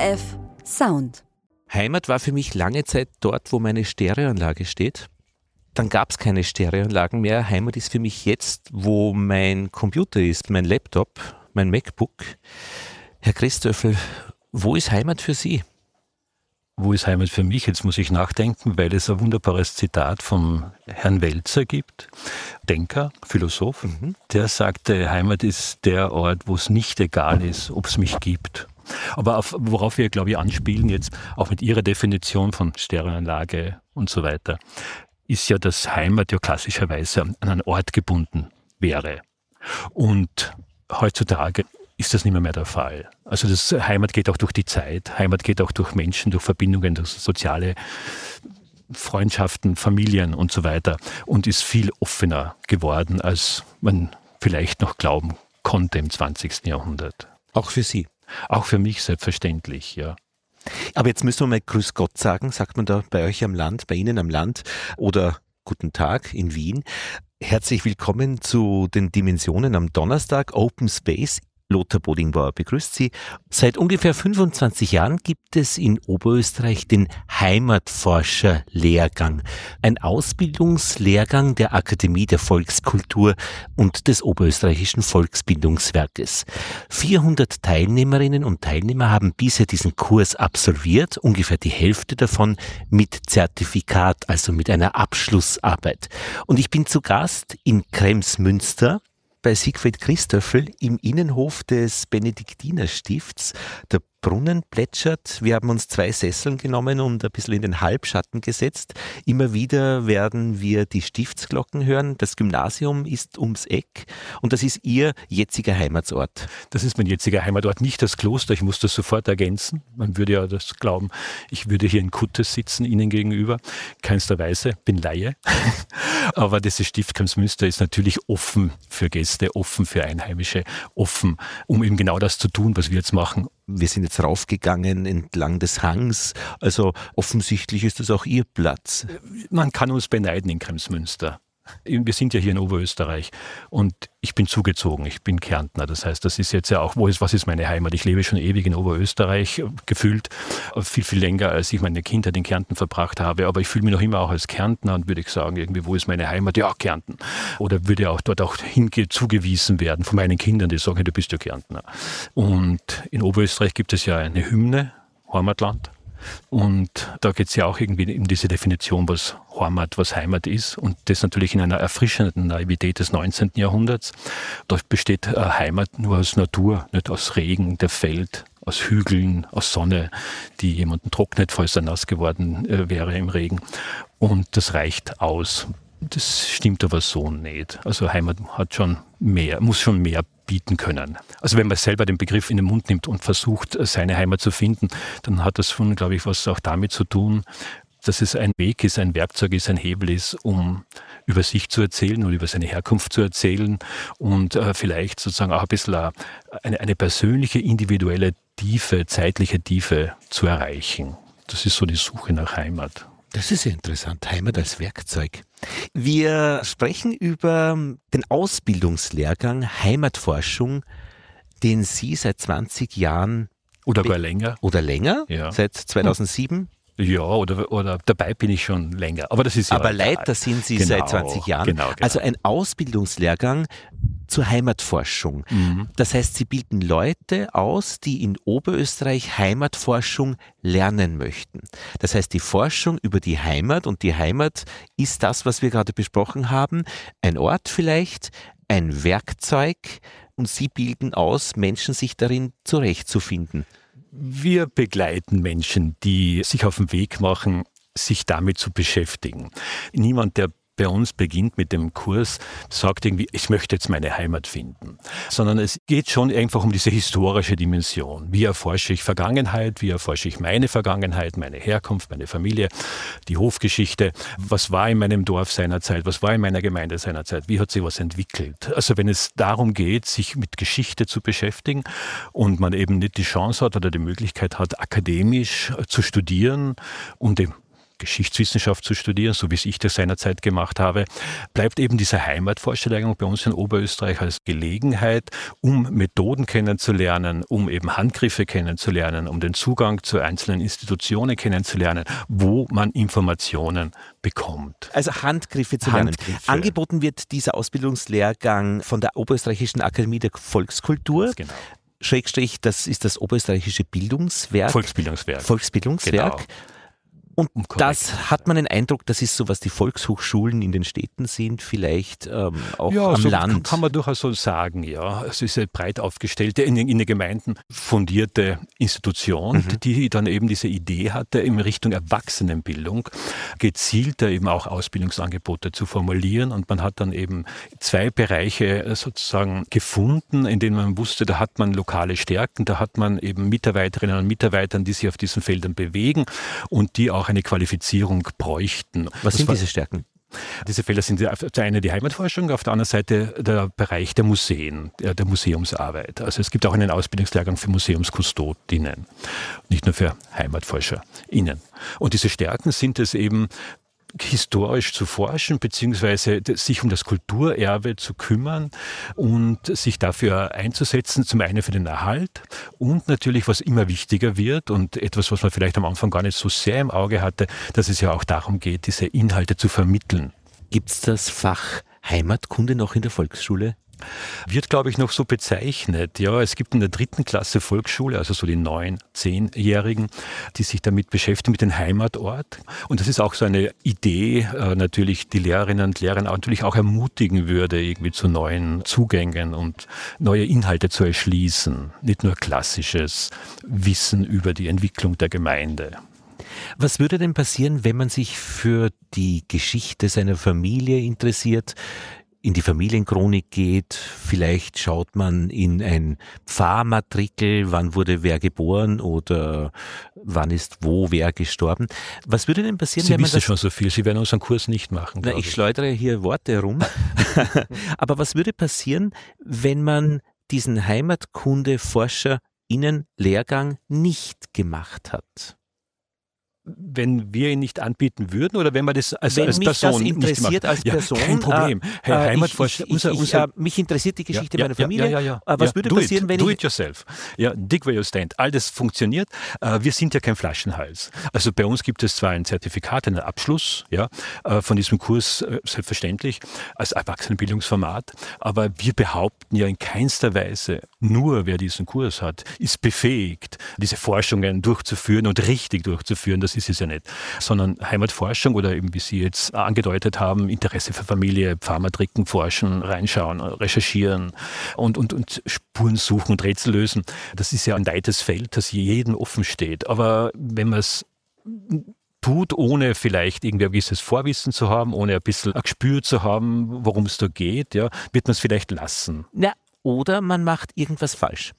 ORF Sound. Heimat war für mich lange Zeit dort, wo meine Stereoanlage steht. Dann gab es keine Stereoanlagen mehr. Heimat ist für mich jetzt, wo mein Computer ist, mein Laptop, mein MacBook. Herr Christöffel, wo ist Heimat für Sie? Wo ist Heimat für mich? Jetzt muss ich nachdenken, weil es ein wunderbares Zitat vom Herrn Welzer gibt, Denker, Philosoph. Der sagte, Heimat ist der Ort, wo es nicht egal ist, ob es mich gibt. Aber worauf wir, glaube ich, anspielen jetzt, auch mit Ihrer Definition von Stereoanlage und so weiter, ist ja, dass Heimat ja klassischerweise an einen Ort gebunden wäre. Und heutzutage ist das nicht mehr der Fall. Also das Heimat geht auch durch die Zeit, Heimat geht auch durch Menschen, durch Verbindungen, durch soziale Freundschaften, Familien und so weiter und ist viel offener geworden, als man vielleicht noch glauben konnte im 20. Jahrhundert. Auch für Sie? Auch für mich selbstverständlich, ja. Aber jetzt müssen wir mal Grüß Gott sagen, sagt man da bei euch am Land, bei Ihnen am Land oder Guten Tag in Wien. Herzlich willkommen zu den Dimensionen am Donnerstag, Open Space. Lothar Bodingbauer begrüßt Sie. Seit ungefähr 25 Jahren gibt es in Oberösterreich den Heimatforscher-Lehrgang. Ein Ausbildungslehrgang der Akademie der Volkskultur und des Oberösterreichischen Volksbildungswerkes. 400 Teilnehmerinnen und Teilnehmer haben bisher diesen Kurs absolviert, ungefähr die Hälfte davon mit Zertifikat, also mit einer Abschlussarbeit. Und ich bin zu Gast in Kremsmünster bei Siegfried Christöffel im Innenhof des Benediktinerstifts. Der Brunnen plätschert. Wir haben uns 2 Sesseln genommen und ein bisschen in den Halbschatten gesetzt. Immer wieder werden wir die Stiftsglocken hören. Das Gymnasium ist ums Eck und das ist Ihr jetziger Heimatsort. Das ist mein jetziger Heimatort, nicht das Kloster. Ich muss das sofort ergänzen. Man würde ja das glauben, ich würde hier in Kuttes sitzen, Ihnen gegenüber. Keinster Weise, bin Laie. Aber dieses Stift Kremsmünster ist natürlich offen für Gäste, offen für Einheimische, offen, um eben genau das zu tun, was wir jetzt machen. Wir sind jetzt raufgegangen entlang des Hangs, also offensichtlich ist das auch Ihr Platz. Man kann uns beneiden in Kremsmünster. Wir sind ja hier in Oberösterreich und ich bin zugezogen, ich bin Kärntner. Das heißt, das ist jetzt ja auch, was ist meine Heimat? Ich lebe schon ewig in Oberösterreich, gefühlt viel, viel länger, als ich meine Kindheit in Kärnten verbracht habe. Aber ich fühle mich noch immer auch als Kärntner und würde ich sagen, irgendwie, wo ist meine Heimat? Ja, Kärnten. Oder würde auch dort auch zugewiesen werden von meinen Kindern, die sagen, du bist ja Kärntner. Und in Oberösterreich gibt es ja eine Hymne, Heimatland. Und da geht es ja auch irgendwie um diese Definition, was Heimat, was Heimat ist. Und das natürlich in einer erfrischenden Naivität des 19. Jahrhunderts. Da besteht Heimat nur aus Natur, nicht aus Regen, der fällt, aus Hügeln, aus Sonne, die jemanden trocknet, falls er nass geworden wäre im Regen. Und das reicht aus. Das stimmt aber so nicht. Also Heimat hat schon mehr, muss schon mehr bieten können. Also wenn man selber den Begriff in den Mund nimmt und versucht, seine Heimat zu finden, dann hat das schon, glaube ich, was auch damit zu tun, dass es ein Weg ist, ein Werkzeug ist, ein Hebel ist, um über sich zu erzählen und über seine Herkunft zu erzählen und vielleicht sozusagen auch ein bisschen eine persönliche, individuelle Tiefe, zeitliche Tiefe zu erreichen. Das ist so die Suche nach Heimat. Das ist ja interessant, Heimat als Werkzeug. Wir sprechen über den Ausbildungslehrgang Heimatforschung, den Sie seit 20 Jahren oder gar länger. Oder länger? Ja. Seit 2007? Ja, oder dabei bin ich schon länger. Aber das ist ja aber egal. Leiter sind Sie Genau, seit 20 Jahren. Genau. Also ein Ausbildungslehrgang zur Heimatforschung. Das heißt, Sie bilden Leute aus, die in Oberösterreich Heimatforschung lernen möchten. Das heißt, die Forschung über die Heimat, und die Heimat ist das, was wir gerade besprochen haben, ein Ort vielleicht, ein Werkzeug, und Sie bilden aus, Menschen sich darin zurechtzufinden. Wir begleiten Menschen, die sich auf den Weg machen, sich damit zu beschäftigen. Niemand, der bei uns beginnt mit dem Kurs, sagt irgendwie, ich möchte jetzt meine Heimat finden. Sondern es geht schon einfach um diese historische Dimension. Wie erforsche ich Vergangenheit? Wie erforsche ich meine Vergangenheit, meine Herkunft, meine Familie, die Hofgeschichte? Was war in meinem Dorf seinerzeit? Was war in meiner Gemeinde seinerzeit? Wie hat sich was entwickelt? Also wenn es darum geht, sich mit Geschichte zu beschäftigen und man eben nicht die Chance hat oder die Möglichkeit hat, akademisch zu studieren und Geschichtswissenschaft zu studieren, so wie ich das seinerzeit gemacht habe, bleibt eben diese Heimatforschungslehrgang bei uns in Oberösterreich als Gelegenheit, um Methoden kennenzulernen, um eben Handgriffe kennenzulernen, um den Zugang zu einzelnen Institutionen kennenzulernen, wo man Informationen bekommt. Also Handgriffe zu lernen. Angeboten wird dieser Ausbildungslehrgang von der Oberösterreichischen Akademie der Volkskultur. Genau. Schrägstrich, das ist das Oberösterreichische Bildungswerk. Volksbildungswerk. Genau. Und das hat man den Eindruck, das ist so, was die Volkshochschulen in den Städten sind, vielleicht auch am Land. Kann man durchaus so sagen, ja. Es ist eine breit aufgestellte, in den Gemeinden fundierte Institution, die dann eben diese Idee hatte, in Richtung Erwachsenenbildung gezielter eben auch Ausbildungsangebote zu formulieren. Und man hat dann eben 2 Bereiche sozusagen gefunden, in denen man wusste, da hat man lokale Stärken, da hat man eben Mitarbeiterinnen und Mitarbeiter, die sich auf diesen Feldern bewegen und die auch eine Qualifizierung bräuchten. Was sind diese Stärken? Diese Felder sind auf der einen die Heimatforschung, auf der anderen Seite der Bereich der Museen, der Museumsarbeit. Also es gibt auch einen Ausbildungslehrgang für Museumskustodinnen, nicht nur für HeimatforscherInnen. Und diese Stärken sind es eben, historisch zu forschen, beziehungsweise sich um das Kulturerbe zu kümmern und sich dafür einzusetzen, zum einen für den Erhalt und natürlich, was immer wichtiger wird und etwas, was man vielleicht am Anfang gar nicht so sehr im Auge hatte, dass es ja auch darum geht, diese Inhalte zu vermitteln. Gibt es das Fach Heimatkunde noch in der Volksschule? Wird, glaube ich, noch so bezeichnet. Ja, es gibt in der 3. Klasse Volksschule, also so die 9-, 10-Jährigen, die sich damit beschäftigen, mit dem Heimatort. Und das ist auch so eine Idee, natürlich die Lehrerinnen und Lehrer natürlich auch ermutigen würde, irgendwie zu neuen Zugängen und neue Inhalte zu erschließen. Nicht nur klassisches Wissen über die Entwicklung der Gemeinde. Was würde denn passieren, wenn man sich für die Geschichte seiner Familie interessiert, in die Familienchronik geht, vielleicht schaut man in ein Pfarrmatrikel, wann wurde wer geboren oder wann ist wo wer gestorben. Was würde denn passieren, wenn man das... Sie wissen schon so viel, Sie werden unseren Kurs nicht machen. Ich schleudere hier Worte herum. Aber was würde passieren, wenn man diesen HeimatkundeforscherInnen-Lehrgang nicht gemacht hat? Wenn wir ihn nicht anbieten würden oder wenn man das als Person nicht macht? Wenn mich das interessiert als Person. Kein Problem. Herr Heimatforscher, mich interessiert die Geschichte meiner Familie. Was würde passieren, wenn do it yourself. Ja, dig where you stand. All das funktioniert. Wir sind ja kein Flaschenhals. Also bei uns gibt es zwar ein Zertifikat, einen Abschluss von diesem Kurs, selbstverständlich, als Erwachsenenbildungsformat, aber wir behaupten ja in keinster Weise, nur wer diesen Kurs hat, ist befähigt, diese Forschungen durchzuführen und richtig durchzuführen. Das ist es ja nicht, sondern Heimatforschung oder eben, wie Sie jetzt angedeutet haben, Interesse für Familie, Pfarrmatriken forschen, reinschauen, recherchieren und Spuren suchen und Rätsel lösen. Das ist ja ein weites Feld, das jedem offen steht. Aber wenn man es tut, ohne vielleicht irgendwie ein gewisses Vorwissen zu haben, ohne ein bisschen ein Gespür zu haben, worum es da geht, wird man es vielleicht lassen. Ja, oder man macht irgendwas falsch.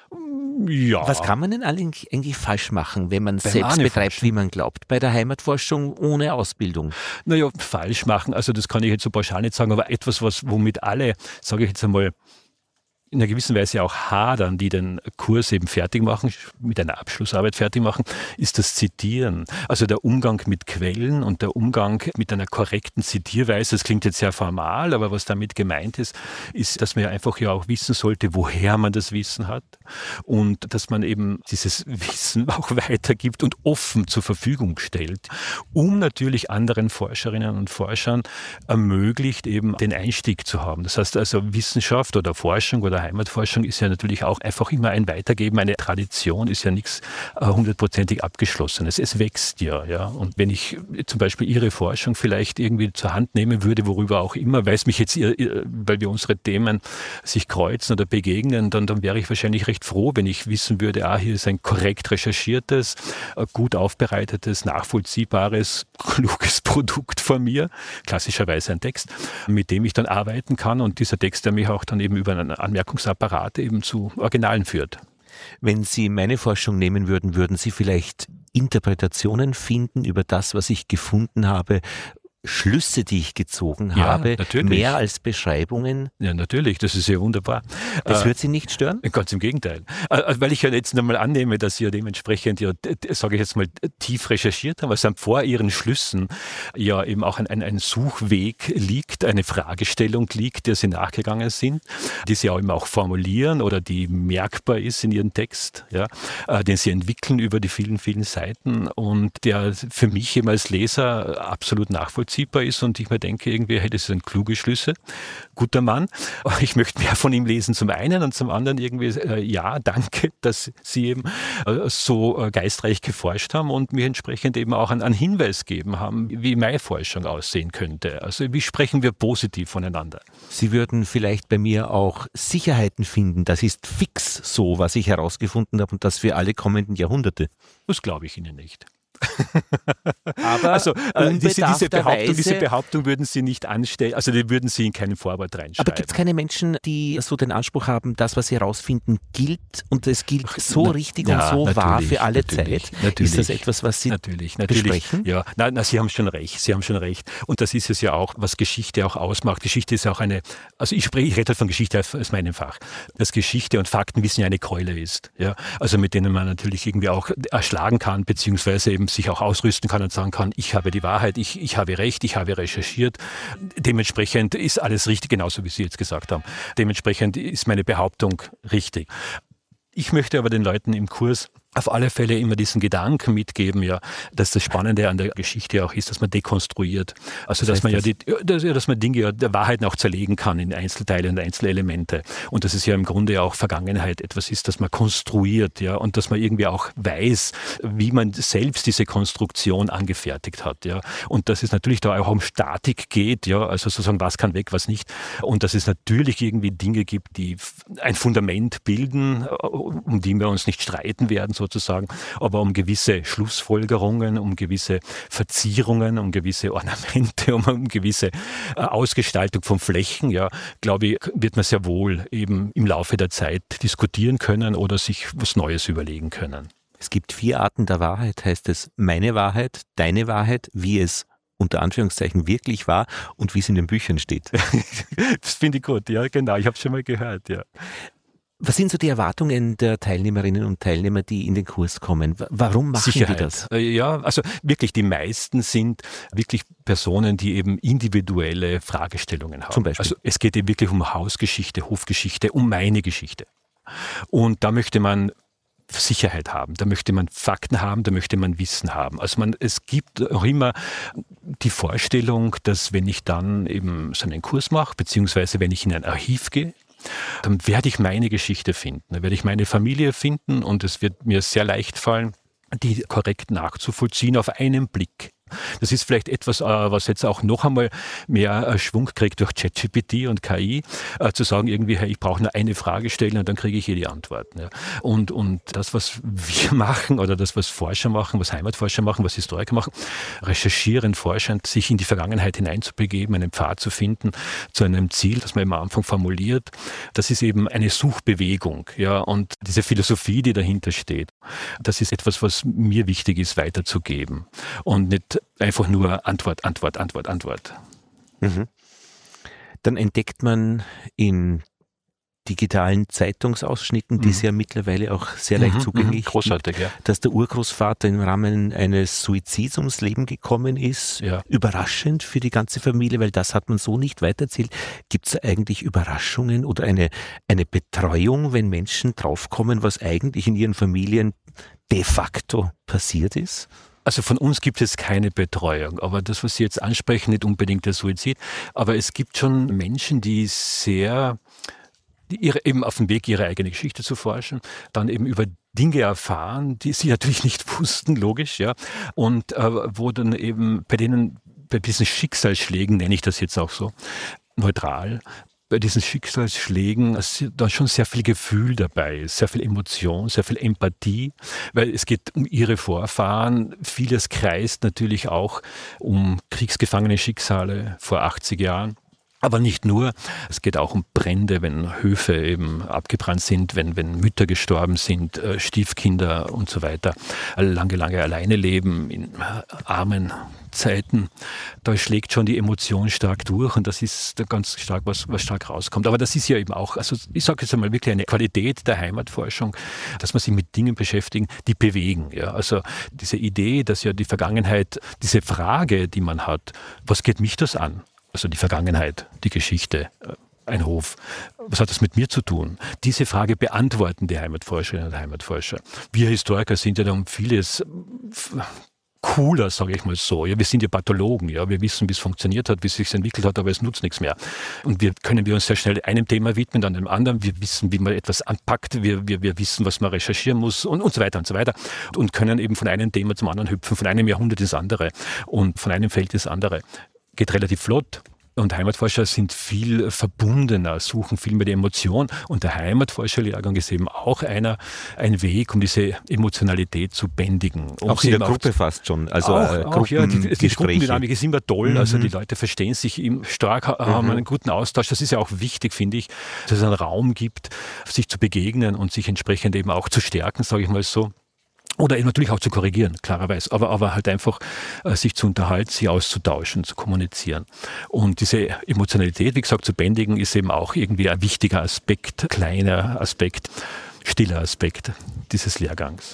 Ja. Was kann man denn eigentlich falsch machen, wenn man selbst betreibt, wie man glaubt, bei der Heimatforschung ohne Ausbildung? Naja, falsch machen, also das kann ich jetzt so pauschal nicht sagen, aber etwas, womit alle, sage ich jetzt einmal, in einer gewissen Weise auch hadern, die den Kurs eben fertig machen, mit einer Abschlussarbeit fertig machen, ist das Zitieren. Also der Umgang mit Quellen und der Umgang mit einer korrekten Zitierweise. Das klingt jetzt sehr formal, aber was damit gemeint ist, dass man ja einfach ja auch wissen sollte, woher man das Wissen hat und dass man eben dieses Wissen auch weitergibt und offen zur Verfügung stellt, um natürlich anderen Forscherinnen und Forschern ermöglicht, eben den Einstieg zu haben. Das heißt also Wissenschaft oder Forschung oder Heimatforschung ist ja natürlich auch einfach immer ein Weitergeben. Eine Tradition ist ja nichts 100%ig Abgeschlossenes. Es wächst ja. Und wenn ich zum Beispiel Ihre Forschung vielleicht irgendwie zur Hand nehmen würde, worüber auch immer, weil es mich jetzt, weil wir unsere Themen sich kreuzen oder begegnen, dann wäre ich wahrscheinlich recht froh, wenn ich wissen würde, hier ist ein korrekt recherchiertes, gut aufbereitetes, nachvollziehbares, kluges Produkt von mir, klassischerweise ein Text, mit dem ich dann arbeiten kann und dieser Text, der mich auch dann eben über einen Anmerkungsapparat eben zu Originalen führt. Wenn Sie meine Forschung nehmen würden, würden Sie vielleicht Interpretationen finden über das, was ich gefunden habe, Schlüsse, die ich gezogen habe, natürlich. mehr als Beschreibungen. Ja, natürlich, das ist ja wunderbar. Das wird Sie nicht stören? Ganz im Gegenteil. Weil ich ja jetzt einmal annehme, dass Sie ja dementsprechend, sage ich jetzt mal, tief recherchiert haben. Also vor Ihren Schlüssen ja eben auch ein Suchweg liegt, eine Fragestellung liegt, der Sie nachgegangen sind, die Sie auch eben auch formulieren oder die merkbar ist in Ihrem Text, ja, den Sie entwickeln über die vielen, vielen Seiten und der für mich eben als Leser absolut nachvollziehbar ist und ich mir denke, irgendwie, hey, das sind kluge Schlüsse, guter Mann. Ich möchte mehr von ihm lesen zum einen und zum anderen irgendwie, ja, danke, dass Sie eben so geistreich geforscht haben und mir entsprechend eben auch einen Hinweis gegeben haben, wie meine Forschung aussehen könnte. Also wie sprechen wir positiv voneinander? Sie würden vielleicht bei mir auch Sicherheiten finden. Das ist fix so, was ich herausgefunden habe und das für alle kommenden Jahrhunderte. Das glaube ich Ihnen nicht. Aber also diese Behauptung würden Sie nicht anstellen, also die würden Sie in keinen Vorwort reinschreiben. Aber gibt es keine Menschen, die so den Anspruch haben, das, was sie herausfinden, gilt und es gilt so richtig und so wahr für alle Zeit? Ist das etwas, was Sie besprechen? Ja, na, Sie haben schon recht. Sie haben schon recht. Und das ist es ja auch, was Geschichte auch ausmacht. Geschichte ist auch ich rede halt von Geschichte aus meinem Fach, dass Geschichte und Faktenwissen ja eine Keule ist. Ja? Also mit denen man natürlich irgendwie auch erschlagen kann, beziehungsweise eben sich auch ausrüsten kann und sagen kann, ich habe die Wahrheit, ich habe Recht, ich habe recherchiert. Dementsprechend ist alles richtig, genauso wie Sie jetzt gesagt haben. Dementsprechend ist meine Behauptung richtig. Ich möchte aber den Leuten im Kurs auf alle Fälle immer diesen Gedanken mitgeben, ja, dass das Spannende an der Geschichte auch ist, dass man dekonstruiert. Also dass man dass man Dinge der Wahrheit auch zerlegen kann in Einzelteile und Einzelelemente. Und dass es ja im Grunde auch Vergangenheit etwas ist, das man konstruiert, ja, und dass man irgendwie auch weiß, wie man selbst diese Konstruktion angefertigt hat, ja. Und dass es natürlich da auch um Statik geht, ja, also sozusagen, was kann weg, was nicht. Und dass es natürlich irgendwie Dinge gibt, die ein Fundament bilden, um die wir uns nicht streiten werden, sozusagen, aber um gewisse Schlussfolgerungen, um gewisse Verzierungen, um gewisse Ornamente, um gewisse Ausgestaltung von Flächen, ja, glaube ich, wird man sehr wohl eben im Laufe der Zeit diskutieren können oder sich was Neues überlegen können. Es gibt 4 Arten der Wahrheit, heißt es meine Wahrheit, deine Wahrheit, wie es unter Anführungszeichen wirklich war und wie es in den Büchern steht. Das finde ich gut, ja, genau, ich habe es schon mal gehört, ja. Was sind so die Erwartungen der Teilnehmerinnen und Teilnehmer, die in den Kurs kommen? Warum machen Sicherheit. die das? Ja, also wirklich die meisten sind wirklich Personen, die eben individuelle Fragestellungen haben. Zum Beispiel? Also es geht eben wirklich um Hausgeschichte, Hofgeschichte, um meine Geschichte. Und da möchte man Sicherheit haben, da möchte man Fakten haben, da möchte man Wissen haben. Also es gibt auch immer die Vorstellung, dass wenn ich dann eben so einen Kurs mache, beziehungsweise wenn ich in ein Archiv gehe, dann werde ich meine Geschichte finden, dann werde ich meine Familie finden und es wird mir sehr leicht fallen, die korrekt nachzuvollziehen auf einen Blick. Das ist vielleicht etwas, was jetzt auch noch einmal mehr Schwung kriegt durch ChatGPT und KI, zu sagen irgendwie, hey, ich brauche nur eine Frage stellen und dann kriege ich hier die Antworten. Ja. Und das, was wir machen oder das, was Forscher machen, was Heimatforscher machen, was Historiker machen, recherchieren, forschen, sich in die Vergangenheit hineinzubegeben, einen Pfad zu finden, zu einem Ziel, das man am Anfang formuliert, das ist eben eine Suchbewegung. Ja. Und diese Philosophie, die dahinter steht, das ist etwas, was mir wichtig ist, weiterzugeben. Und nicht einfach nur Antwort. Mhm. Dann entdeckt man in digitalen Zeitungsausschnitten, die es ja mittlerweile auch sehr leicht zugänglich großartig, gibt, ja. dass der Urgroßvater im Rahmen eines Suizids ums Leben gekommen ist. Ja. Überraschend für die ganze Familie, weil das hat man so nicht weitererzählt. Gibt es eigentlich Überraschungen oder eine Betreuung, wenn Menschen draufkommen, was eigentlich in ihren Familien de facto passiert ist? Also von uns gibt es keine Betreuung, aber das, was Sie jetzt ansprechen, nicht unbedingt der Suizid, aber es gibt schon Menschen, die eben auf dem Weg, ihre eigene Geschichte zu forschen, dann eben über Dinge erfahren, die sie natürlich nicht wussten, logisch, ja, und wo dann eben bei diesen Schicksalsschlägen, nenne ich das jetzt auch so, neutral, bei diesen Schicksalsschlägen ist da schon sehr viel Gefühl dabei, sehr viel Emotion, sehr viel Empathie, weil es geht um ihre Vorfahren. Vieles kreist natürlich auch um kriegsgefangene Schicksale vor 80 Jahren. Aber nicht nur, es geht auch um Brände, wenn Höfe eben abgebrannt sind, wenn Mütter gestorben sind, Stiefkinder und so weiter, lange alleine leben in armen Zeiten. Da schlägt schon die Emotion stark durch und das ist da ganz stark, was stark rauskommt. Aber das ist ja eben auch, also ich sage jetzt einmal wirklich eine Qualität der Heimatforschung, dass man sich mit Dingen beschäftigt, die bewegen. Ja. Also diese Idee, dass ja die Vergangenheit, diese Frage, die man hat, was geht mich das an? Also die Vergangenheit, die Geschichte, ein Hof. Was hat das mit mir zu tun? Diese Frage beantworten die Heimatforscherinnen und Heimatforscher. Wir Historiker sind ja da um vieles cooler, sage ich mal so. Ja, wir sind ja Pathologen, ja, wir wissen, wie es funktioniert hat, wie es sich entwickelt hat, aber es nutzt nichts mehr. Und können wir uns sehr schnell einem Thema widmen, dann dem anderen. Wir wissen, wie man etwas anpackt, wir wissen, was man recherchieren muss und so weiter und so weiter. Und können eben von einem Thema zum anderen hüpfen, von einem Jahrhundert ins andere und von einem Feld ins andere. Geht relativ flott. Und Heimatforscher sind viel verbundener, suchen viel mehr die Emotion. Und der Heimatforscherlehrgang ist eben auch ein Weg, um diese Emotionalität zu bändigen. Auch in der Gruppe fast schon. Also die Gruppendynamik ist immer toll. Also die Leute verstehen sich stark, haben einen guten Austausch. Das ist ja auch wichtig, finde ich, dass es einen Raum gibt, sich zu begegnen und sich entsprechend eben auch zu stärken, sage ich mal so. Oder eben natürlich auch zu korrigieren, klarerweise, aber halt einfach sich zu unterhalten, sich auszutauschen, zu kommunizieren. Und diese Emotionalität, wie gesagt, zu bändigen, ist eben auch irgendwie ein wichtiger Aspekt, kleiner Aspekt, stiller Aspekt dieses Lehrgangs.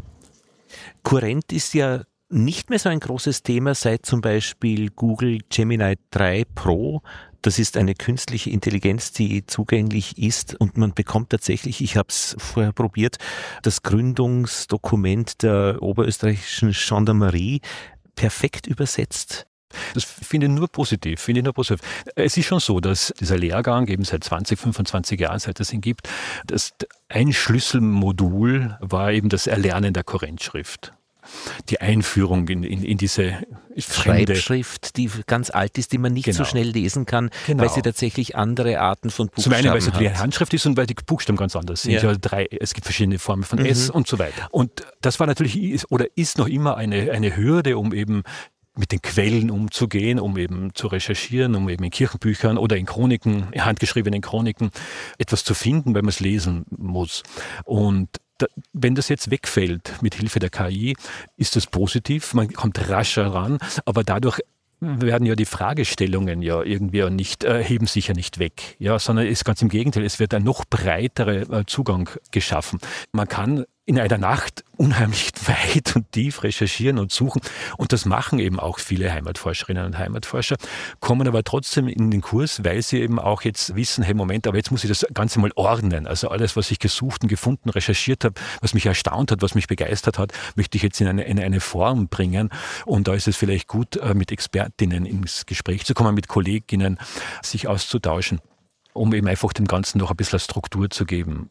Kurrent ist ja nicht mehr so ein großes Thema, seit zum Beispiel Google Gemini 3 Pro. Das ist eine künstliche Intelligenz, die zugänglich ist und man bekommt tatsächlich, ich habe es vorher probiert, das Gründungsdokument der oberösterreichischen Gendarmerie perfekt übersetzt. Das finde ich nur positiv. Es ist schon so, dass dieser Lehrgang eben seit 20, 25 Jahren, seit es ihn gibt, ein Schlüsselmodul war eben das Erlernen der Kurrentschrift. Die Einführung in diese Schreibschrift, die ganz alt ist, die man nicht so schnell lesen kann, weil sie tatsächlich andere Arten von Buchstaben hat. Zum einen, weil es natürlich eine Handschrift ist und weil die Buchstaben ganz anders sind. Ja. Es gibt verschiedene Formen von S und so weiter. Und das war natürlich ist noch immer eine Hürde, um eben mit den Quellen umzugehen, um eben zu recherchieren, um eben in Kirchenbüchern oder in Chroniken, in handgeschriebenen Chroniken etwas zu finden, weil man es lesen muss. Und wenn das jetzt wegfällt mit Hilfe der KI, ist das positiv, man kommt rascher ran, aber dadurch werden ja die Fragestellungen ja irgendwie nicht, heben sich ja nicht weg, ja, sondern ist ganz im Gegenteil, es wird ein noch breiterer Zugang geschaffen. Man kann in einer Nacht unheimlich weit und tief recherchieren und suchen. Und das machen eben auch viele Heimatforscherinnen und Heimatforscher, kommen aber trotzdem in den Kurs, weil sie eben auch jetzt wissen, hey Moment, aber jetzt muss ich das Ganze mal ordnen. Also alles, was ich gesucht und gefunden, recherchiert habe, was mich erstaunt hat, was mich begeistert hat, möchte ich jetzt in eine Form bringen. Und da ist es vielleicht gut, mit Expertinnen ins Gespräch zu kommen, mit Kolleginnen sich auszutauschen, um eben einfach dem Ganzen noch ein bisschen Struktur zu geben.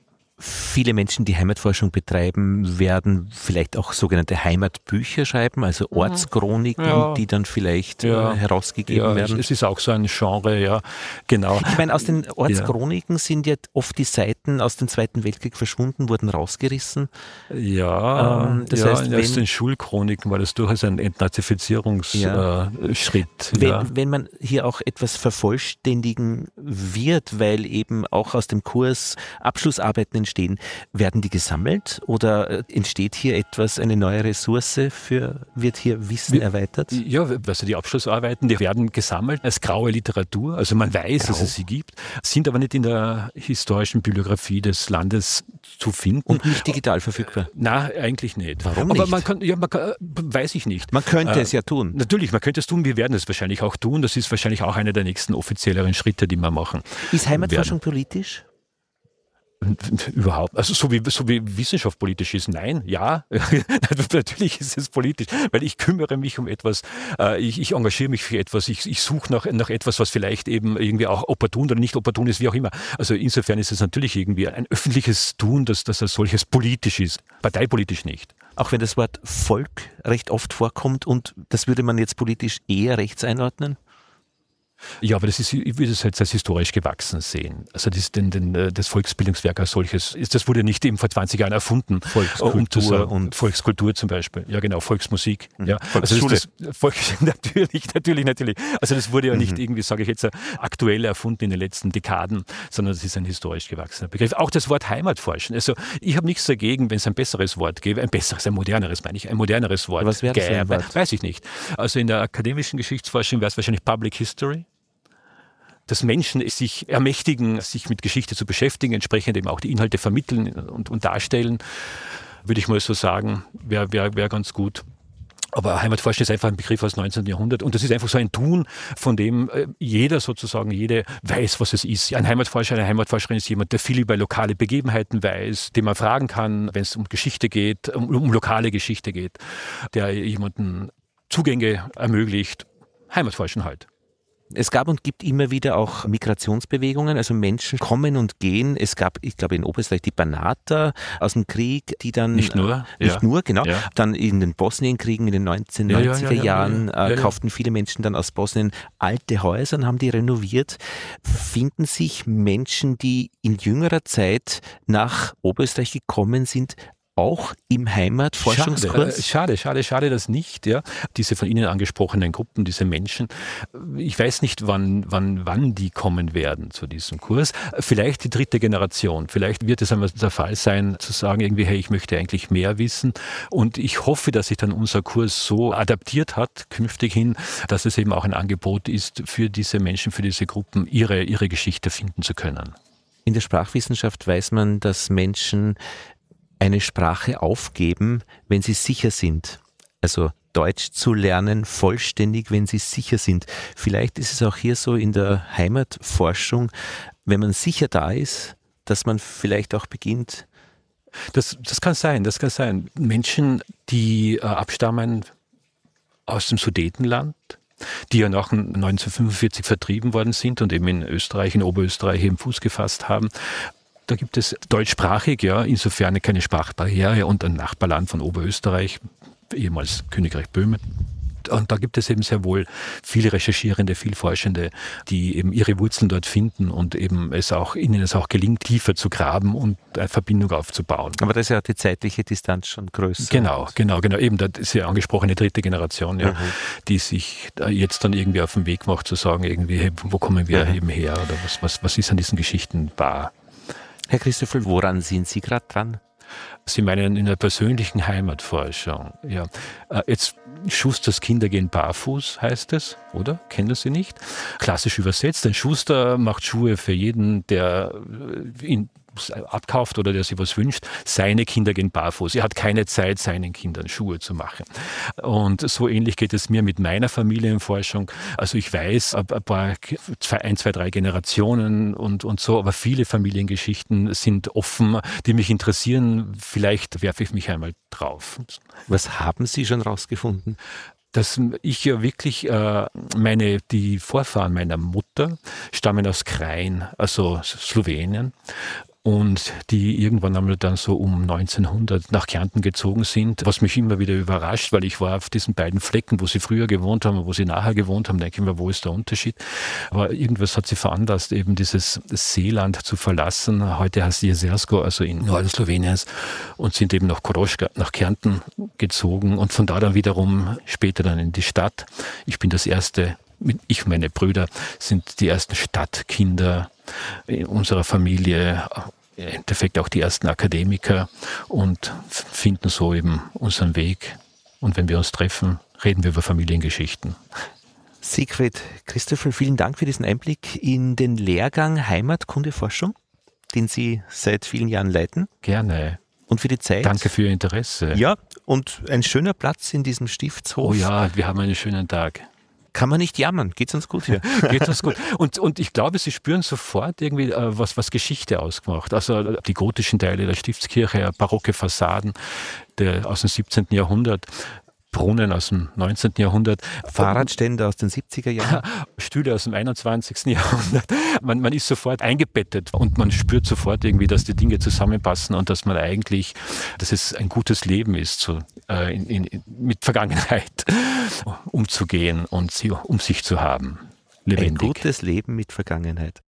Viele Menschen, die Heimatforschung betreiben, werden vielleicht auch sogenannte Heimatbücher schreiben, also Ortschroniken, die dann vielleicht herausgegeben werden. Es ist auch so ein Genre, ja, genau. Ich meine, aus den Ortschroniken sind ja oft die Seiten aus dem Zweiten Weltkrieg verschwunden, wurden rausgerissen. Ja, das heißt, aus den Schulchroniken war das durchaus ein Entnazifizierungsschritt. Wenn man hier auch etwas vervollständigen wird, weil eben auch aus dem Kurs Abschlussarbeiten entstehen, werden die gesammelt oder entsteht hier etwas, eine neue Ressource wird hier Wissen erweitert? Ja, also die Abschlussarbeiten, die werden gesammelt als graue Literatur, also man weiß, dass es sie gibt, sind aber nicht in der historischen Bibliografie des Landes zu finden. Und nicht digital verfügbar? Nein, eigentlich nicht. Warum nicht? Aber weiß ich nicht. Man könnte es ja tun. Natürlich, man könnte es tun, wir werden es wahrscheinlich auch tun, das ist wahrscheinlich auch einer der nächsten offizielleren Schritte, die wir machen. Ist Heimatforschung politisch? Überhaupt, also so wie Wissenschaft politisch ist, nein, ja, natürlich ist es politisch, weil ich kümmere mich um etwas, ich engagiere mich für etwas, ich suche nach etwas, was vielleicht eben irgendwie auch opportun oder nicht opportun ist, wie auch immer. Also insofern ist es natürlich irgendwie ein öffentliches Tun, dass das als solches politisch ist, parteipolitisch nicht. Auch wenn das Wort Volk recht oft vorkommt und das würde man jetzt politisch eher rechts einordnen? Ja, aber ich würde es jetzt als historisch gewachsen sehen. Also das Volksbildungswerk als solches, das wurde nicht eben vor 20 Jahren erfunden. Volkskultur und Volkskultur zum Beispiel. Ja, genau, Volksmusik. Ja. Volksschule. Natürlich. Also das wurde ja nicht irgendwie, sage ich jetzt, aktuell erfunden in den letzten Dekaden, sondern es ist ein historisch gewachsener Begriff. Auch das Wort Heimatforschen. Also ich habe nichts dagegen, wenn es ein besseres Wort gäbe, ein moderneres Wort. Was wäre das für ein Wort? Weiß ich nicht. Also in der akademischen Geschichtsforschung wäre es wahrscheinlich Public History. Dass Menschen sich ermächtigen, sich mit Geschichte zu beschäftigen, entsprechend eben auch die Inhalte vermitteln und darstellen, würde ich mal so sagen, wäre ganz gut. Aber Heimatforschung ist einfach ein Begriff aus dem 19. Jahrhundert und das ist einfach so ein Tun, von dem jede weiß, was es ist. Ein Heimatforscher, eine Heimatforscherin ist jemand, der viel über lokale Begebenheiten weiß, den man fragen kann, wenn es um Geschichte geht, um lokale Geschichte geht, der jemanden Zugänge ermöglicht. Heimatforschen halt. Es gab und gibt immer wieder auch Migrationsbewegungen, also Menschen kommen und gehen. Es gab, ich glaube in Oberösterreich die Banater aus dem Krieg, die dann... Nicht nur, genau. Ja. Dann in den Bosnienkriegen in den 1990er Jahren kauften viele Menschen dann aus Bosnien alte Häuser und haben die renoviert. Finden sich Menschen, die in jüngerer Zeit nach Oberösterreich gekommen sind, auch im Heimatforschungskurs? Schade, das nicht. Ja. Diese von Ihnen angesprochenen Gruppen, diese Menschen, ich weiß nicht, wann die kommen werden zu diesem Kurs. Vielleicht die 3. Generation. Vielleicht wird es einmal der Fall sein, zu sagen irgendwie, hey, ich möchte eigentlich mehr wissen. Und ich hoffe, dass sich dann unser Kurs so adaptiert hat, künftig hin, dass es eben auch ein Angebot ist, für diese Menschen, für diese Gruppen, ihre Geschichte finden zu können. In der Sprachwissenschaft weiß man, dass Menschen eine Sprache aufgeben, wenn sie sicher sind. Also Deutsch zu lernen, vollständig, wenn sie sicher sind. Vielleicht ist es auch hier so in der Heimatforschung, wenn man sicher da ist, dass man vielleicht auch beginnt. Das kann sein. Menschen, die abstammen aus dem Sudetenland, die ja nach 1945 vertrieben worden sind und eben in Österreich, in Oberösterreich eben Fuß gefasst haben. Da gibt es deutschsprachig, ja, insofern keine Sprachbarriere und ein Nachbarland von Oberösterreich, ehemals Königreich Böhmen. Und da gibt es eben sehr wohl viele Recherchierende, viel Forschende, die eben ihre Wurzeln dort finden und eben ihnen es auch gelingt, tiefer zu graben und eine Verbindung aufzubauen. Aber da ist ja auch die zeitliche Distanz schon größer. Genau. Eben das ist ja angesprochene 3. Generation, ja, die sich jetzt dann irgendwie auf den Weg macht, zu sagen, irgendwie, hey, wo kommen wir eben her oder was ist an diesen Geschichten wahr? Herr Christoffel, woran sind Sie gerade dran? Sie meinen in der persönlichen Heimatforschung. Ja. Jetzt Schusters Kinder gehen barfuß, heißt es, oder? Kennen Sie nicht? Klassisch übersetzt, ein Schuster macht Schuhe für jeden, der ihn abkauft oder der sich was wünscht. Seine Kinder gehen barfuß. Er hat keine Zeit, seinen Kindern Schuhe zu machen. Und so ähnlich geht es mir mit meiner Familienforschung. Also ich weiß, ein, zwei, drei Generationen und so, aber viele Familiengeschichten sind offen, die mich interessieren. Vielleicht werfe ich mich einmal drauf. Was haben Sie schon rausgefunden? Dass ich ja wirklich, die Vorfahren meiner Mutter stammen aus Krain, also Slowenien. Und die irgendwann einmal dann so um 1900 nach Kärnten gezogen sind, was mich immer wieder überrascht, weil ich war auf diesen beiden Flecken, wo sie früher gewohnt haben und wo sie nachher gewohnt haben, denke ich mir, wo ist der Unterschied? Aber irgendwas hat sie veranlasst, eben dieses Seeland zu verlassen. Heute heißt Jezersko, also in Norden Sloweniens, und sind eben nach Koroška, nach Kärnten gezogen und von da dann wiederum später dann in die Stadt. Ich bin das erste, ich und meine Brüder sind die ersten Stadtkinder in unserer Familie, im Endeffekt auch die ersten Akademiker und finden so eben unseren Weg. Und wenn wir uns treffen, reden wir über Familiengeschichten. Siegfried Christoffel, vielen Dank für diesen Einblick in den Lehrgang Heimatkundeforschung, den Sie seit vielen Jahren leiten. Gerne. Und für die Zeit. Danke für Ihr Interesse. Ja, und ein schöner Platz in diesem Stiftshof. Oh ja, wir haben einen schönen Tag. Kann man nicht jammern. Geht's uns gut hier? Geht uns gut. Und ich glaube, Sie spüren sofort irgendwie, was Geschichte ausgemacht. Also die gotischen Teile der Stiftskirche, barocke Fassaden aus dem 17. Jahrhundert, Brunnen aus dem 19. Jahrhundert. Fahrradstände aus den 70er Jahren. Stühle aus dem 21. Jahrhundert. Man ist sofort eingebettet und man spürt sofort irgendwie, dass die Dinge zusammenpassen und dass es ein gutes Leben ist, mit Vergangenheit umzugehen und sie um sich zu haben. lebendig. Ein gutes Leben mit Vergangenheit.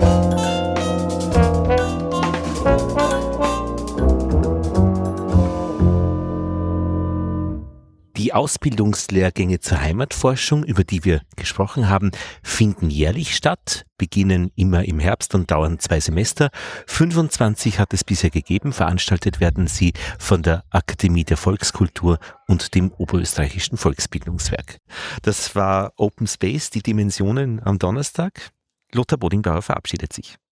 Die Ausbildungslehrgänge zur Heimatforschung, über die wir gesprochen haben, finden jährlich statt, beginnen immer im Herbst und dauern 2 Semester. 25 hat es bisher gegeben. Veranstaltet werden sie von der Akademie der Volkskultur und dem Oberösterreichischen Volksbildungswerk. Das war Open Space, die Dimensionen am Donnerstag. Lothar Bodingbauer verabschiedet sich.